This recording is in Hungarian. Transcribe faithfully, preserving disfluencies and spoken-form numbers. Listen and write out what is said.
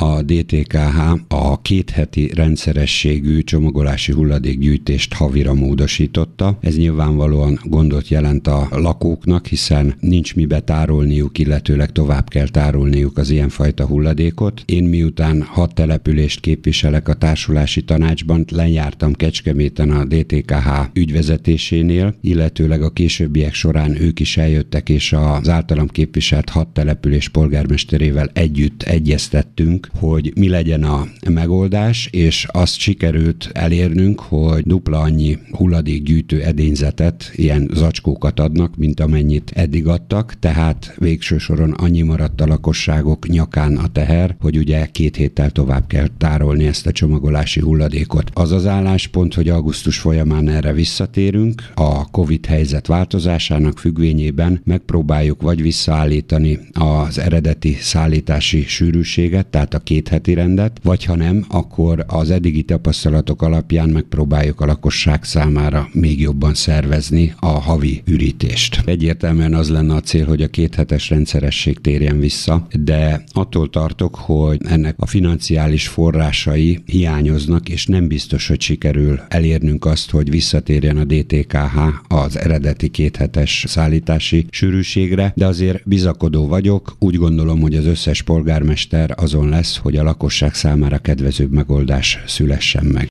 a dé té ká há a kétheti rendszerességű csomagolási hulladékgyűjtést havira módosította. Ez nyilvánvalóan gondot jelent a lakóknak, hiszen nincs mibe tárolniuk, illetőleg tovább kell tárolniuk az ilyenfajta hulladékot. Én miután hat települést képviselek a társulási tanácsban, lejártam Kecskeméten a dé té ká há ügyvezetésénél, illetőleg a későbbiek során ők is eljöttek, és az általam képviselt hat település polgármesterével együtt egyeztettünk, hogy mi legyen a megoldás, és azt sikerült elérnünk, hogy dupla annyi hulladékgyűjtő edényzetet, ilyen zacskókat adnak, mint amennyit eddig adtak, tehát végső soron annyi maradt a lakosságok nyakán a teher, hogy ugye két héttel tovább kell tárolni ezt a csomagolási hulladékot. Az az álláspont, hogy augusztus folyamán erre visszatérünk, a Covid helyzet változásának függvényében megpróbáljuk vagy visszaállítani az eredeti szállítási sűrűséget, tehát a két heti rendet, vagy ha nem, akkor az eddigi tapasztalatok alapján megpróbáljuk a lakosság számára még jobban szervezni a havi ürítést. Egyértelműen az lenne a cél, hogy a kéthetes rendszeresség térjen vissza, de attól tartok, hogy ennek a financiális forrásai hiányoznak, és nem biztos, hogy sikerül elérnünk azt, hogy visszatérjen a dé té ká há az eredeti kéthetes szállítási sűrűségre, de azért bizakodó vagyok, úgy gondolom, hogy az összes polgármester azon lesz, hogy a lakosság számára kedvezőbb megoldás szülessen meg.